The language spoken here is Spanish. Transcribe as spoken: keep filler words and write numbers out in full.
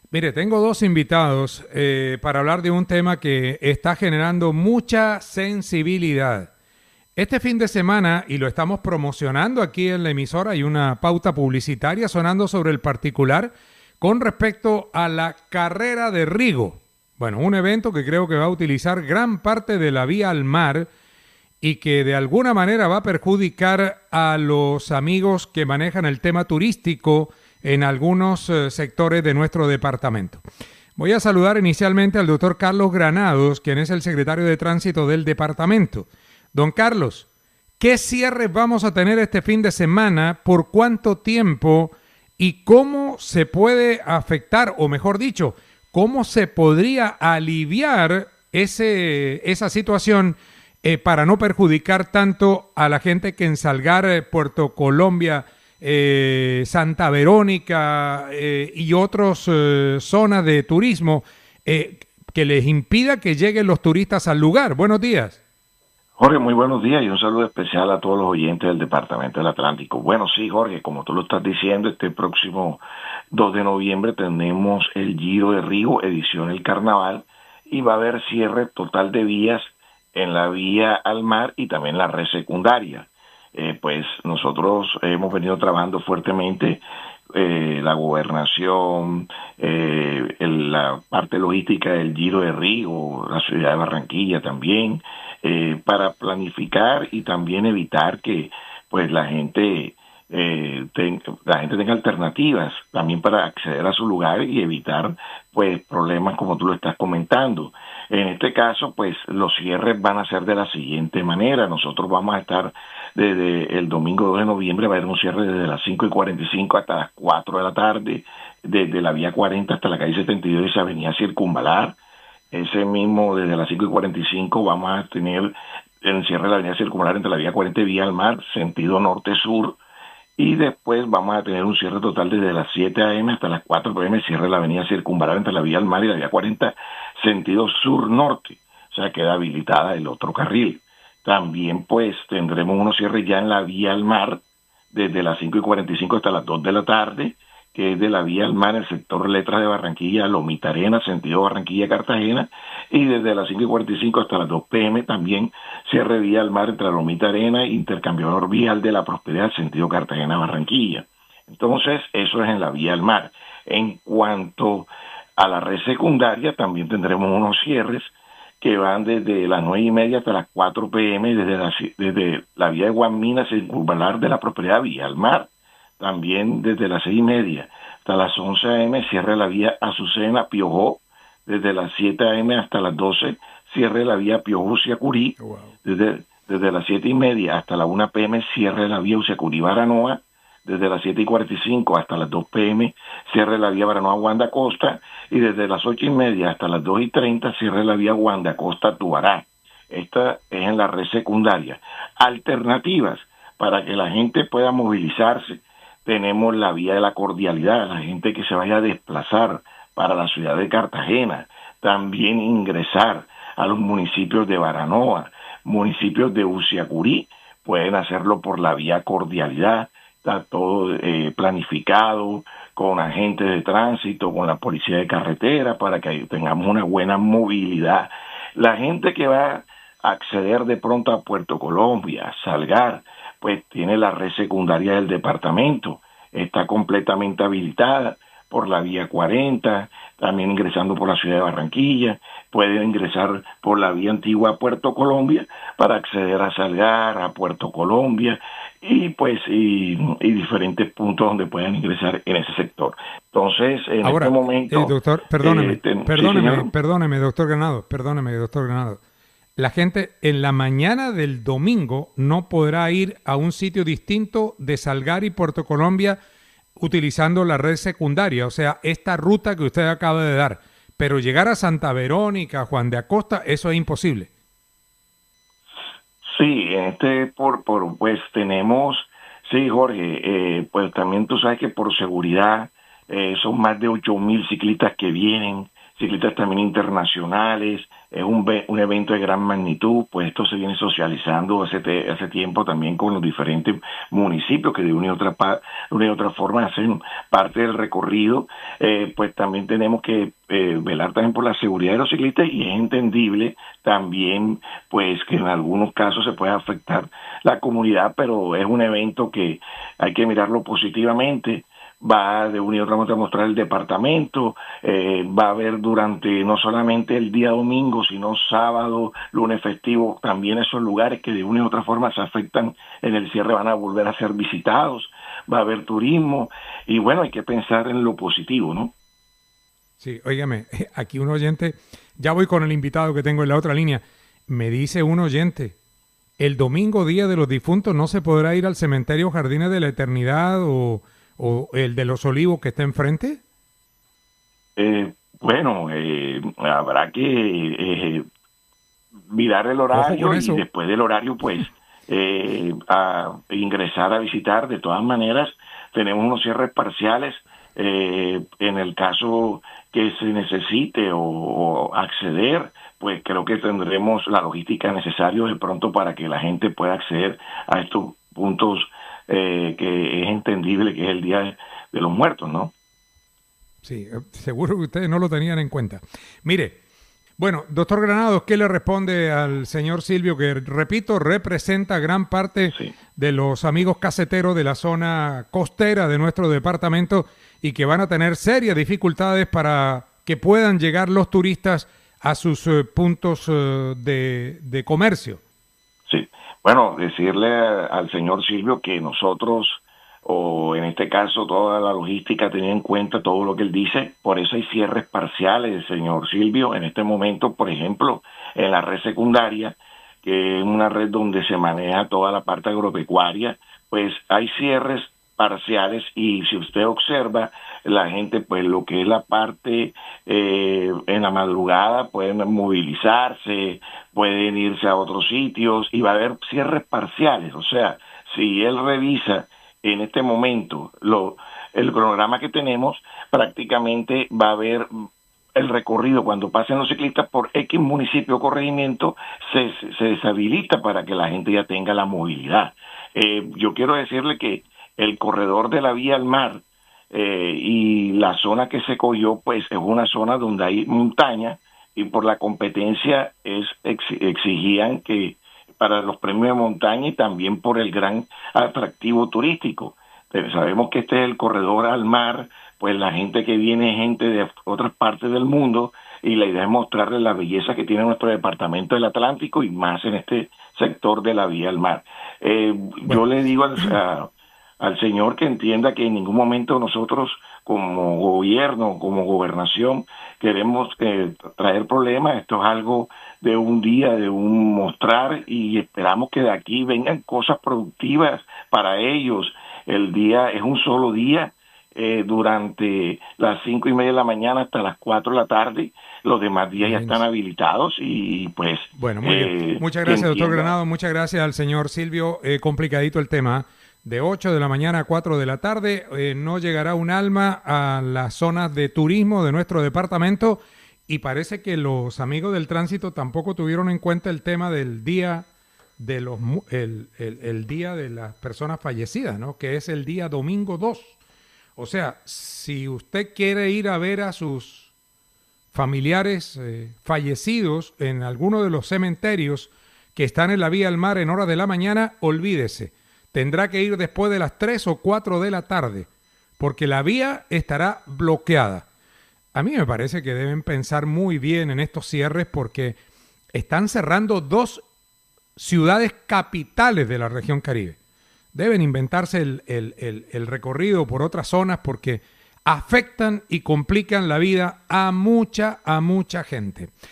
Mire, tengo dos invitados eh, para hablar de un tema que está generando mucha sensibilidad. Este fin de semana, y lo estamos promocionando aquí en la emisora, hay una pauta publicitaria sonando sobre el particular con respecto a la carrera de Rigo. Bueno, un evento que creo que va a utilizar gran parte de la vía al mar y que de alguna manera va a perjudicar a los amigos que manejan el tema turístico en algunos eh, sectores de nuestro departamento. Voy a saludar inicialmente al doctor Carlos Granados, quien es el secretario de Tránsito del departamento. Don Carlos, ¿qué cierres vamos a tener este fin de semana? ¿Por cuánto tiempo? ¿Y cómo se puede afectar, o mejor dicho, cómo se podría aliviar ese, esa situación eh, para no perjudicar tanto a la gente que en Salgar, eh, Puerto Colombia, eh, Santa Verónica eh, y otras eh, zonas de turismo eh, que les impida que lleguen los turistas al lugar? Buenos días. Jorge, muy buenos días y un saludo especial a todos los oyentes del Departamento del Atlántico. Bueno, sí, Jorge, como tú lo estás diciendo, este próximo dos de noviembre tenemos el Giro de Rigo, edición El Carnaval, y va a haber cierre total de vías en la vía al mar y también la red secundaria. Eh, pues nosotros hemos venido trabajando fuertemente eh, la gobernación, eh, el, la parte logística del Giro de Rigo, la ciudad de Barranquilla también, eh, para planificar y también evitar que pues la gente eh, ten, la gente tenga alternativas también para acceder a su lugar y evitar pues problemas como tú lo estás comentando. En este caso, pues los cierres van a ser de la siguiente manera. Nosotros vamos a estar desde el domingo dos de noviembre, va a haber un cierre desde las cinco y cuarenta y cinco hasta las cuatro de la tarde, desde la vía cuarenta hasta la calle setenta y dos y avenida Circunvalar. Ese mismo, desde las cinco y cuarenta y cinco, vamos a tener el cierre de la avenida Circunvalar entre la vía cuarenta y vía al mar, sentido norte-sur. Y después vamos a tener un cierre total desde las siete a eme hasta las cuatro pe eme, cierre de la avenida Circunvalar entre la vía al mar y la vía cuarenta, sentido sur-norte. O sea, queda habilitada el otro carril. También pues tendremos unos cierres ya en la vía al mar, desde las cinco y cuarenta y cinco hasta las dos de la tarde, que es de la vía al mar en el sector Letras de Barranquilla, Lomita Arena, sentido Barranquilla-Cartagena, y desde las cinco y cuarenta y cinco hasta las dos pe eme también cierre vía al mar entre la Lomita Arena e intercambiador vial de la Prosperidad, sentido Cartagena-Barranquilla. Entonces, eso es en la vía al mar. En cuanto a la red secundaria, también tendremos unos cierres que van desde las nueve y media hasta las cuatro pe eme, desde la, desde la vía de Guamina, Circunvalar de la Prosperidad, vía al mar. También desde las seis y media hasta las once a eme, cierre la vía Azucena, Piojó. Desde las siete a eme hasta las doce, cierre la vía Piojó, Uciacurí. Wow. Desde, desde las siete y media hasta la una pe eme, cierre la vía Uciacurí, Baranoa. Desde las siete y cuarenta y cinco hasta las dos pe eme, cierre la vía Baranoa, Guandacosta. Y desde las ocho y media hasta las dos y treinta, cierre la vía Guandacosta, Tubará. Esta es en la red secundaria. Alternativas para que la gente pueda movilizarse. Tenemos la vía de la cordialidad, la gente que se vaya a desplazar para la ciudad de Cartagena, también ingresar a los municipios de Baranoa, municipios de Uciacurí, pueden hacerlo por la vía cordialidad, está todo eh, planificado con agentes de tránsito, con la policía de carretera, para que tengamos una buena movilidad. La gente que va a acceder de pronto a Puerto Colombia, a Salgar, pues tiene la red secundaria del departamento, está completamente habilitada por la vía cuarenta, también ingresando por la ciudad de Barranquilla, pueden ingresar por la vía antigua a Puerto Colombia para acceder a Salgar, a Puerto Colombia y pues y, y diferentes puntos donde puedan ingresar en ese sector. Entonces, en Ahora, este momento... Eh, doctor, perdóneme, eh, ten, perdóneme, sí, perdóneme, doctor Granado, perdóneme, doctor Granado. La gente en la mañana del domingo no podrá ir a un sitio distinto de Salgar y Puerto Colombia utilizando la red secundaria, o sea, esta ruta que usted acaba de dar, pero llegar a Santa Verónica, Juan de Acosta, eso es imposible. Sí, este por, por pues tenemos, sí, Jorge, eh, pues también tú sabes que por seguridad eh, son más de ocho mil ciclistas que vienen, ciclistas también internacionales, es un, un evento de gran magnitud, pues esto se viene socializando hace, te, hace tiempo también con los diferentes municipios que de una y otra, una y otra forma hacen parte del recorrido, eh, pues también tenemos que eh, velar también por la seguridad de los ciclistas y es entendible también pues que en algunos casos se puede afectar la comunidad, pero es un evento que hay que mirarlo positivamente. Va de una y otra manera a mostrar el departamento, eh, va a haber durante no solamente el día domingo, sino sábado, lunes festivo, también esos lugares que de una y otra forma se afectan en el cierre van a volver a ser visitados, va a haber turismo y bueno, hay que pensar en lo positivo, ¿no? Sí, óigame, aquí un oyente, ya voy con el invitado que tengo en la otra línea, me dice un oyente, el domingo día de los difuntos no se podrá ir al cementerio Jardines de la Eternidad o... ¿O el de los Olivos que está enfrente? Eh, bueno, eh, habrá que eh, mirar el horario y después del horario, pues, eh, a ingresar a visitar. De todas maneras, tenemos unos cierres parciales eh, en el caso que se necesite o, o acceder, pues creo que tendremos la logística necesaria de pronto para que la gente pueda acceder a estos puntos Eh, que es entendible que es el Día de, de los Muertos, ¿no? Sí, seguro que ustedes no lo tenían en cuenta. Mire, bueno, doctor Granados, ¿qué le responde al señor Silvio, que, repito, representa gran parte sí. de los amigos caseteros de la zona costera de nuestro departamento y que van a tener serias dificultades para que puedan llegar los turistas a sus eh, puntos eh, de, de comercio? Sí. Bueno, decirle al señor Silvio que nosotros, o en este caso toda la logística, tenía en cuenta todo lo que él dice, por eso hay cierres parciales, señor Silvio. En este momento, por ejemplo, en la red secundaria, que es una red donde se maneja toda la parte agropecuaria, pues hay cierres parciales y si usted observa, la gente, pues lo que es la parte eh, en la madrugada, pueden movilizarse, pueden irse a otros sitios y va a haber cierres parciales. O sea, si él revisa en este momento lo el cronograma que tenemos, prácticamente va a haber el recorrido cuando pasen los ciclistas por X municipio o corregimiento, se, se deshabilita para que la gente ya tenga la movilidad. Eh, yo quiero decirle que el corredor de la vía al mar eh, y la zona que se cogió, pues es una zona donde hay montaña y por la competencia es ex, exigían que para los premios de montaña y también por el gran atractivo turístico. Pero sabemos que este es el corredor al mar, pues la gente que viene es gente de otras partes del mundo y la idea es mostrarles la belleza que tiene nuestro departamento del Atlántico y más en este sector de la vía al mar. Eh, bueno. Yo le digo al... A, al señor que entienda que en ningún momento nosotros como gobierno, como gobernación, queremos eh, traer problemas. Esto es algo de un día, de un mostrar y esperamos que de aquí vengan cosas productivas para ellos. El día es un solo día eh, durante las cinco y media de la mañana hasta las cuatro de la tarde. Los demás días bien. Ya están habilitados y pues... Bueno, muy eh, bien. Muchas gracias, doctor Granado. Muchas gracias al señor Silvio. Eh, complicadito el tema. De ocho de la mañana a cuatro de la tarde, eh, no llegará un alma a las zonas de turismo de nuestro departamento y parece que los amigos del tránsito tampoco tuvieron en cuenta el tema del día de los el, el, el día de las personas fallecidas, ¿no? Que es el día domingo dos. O sea, si usted quiere ir a ver a sus familiares eh, fallecidos en alguno de los cementerios que están en la vía al mar en horas de la mañana, olvídese. Tendrá que ir después de las tres o cuatro de la tarde, porque la vía estará bloqueada. A mí me parece que deben pensar muy bien en estos cierres porque están cerrando dos ciudades capitales de la región Caribe. Deben inventarse el, el, el, el recorrido por otras zonas porque afectan y complican la vida a mucha, a mucha gente.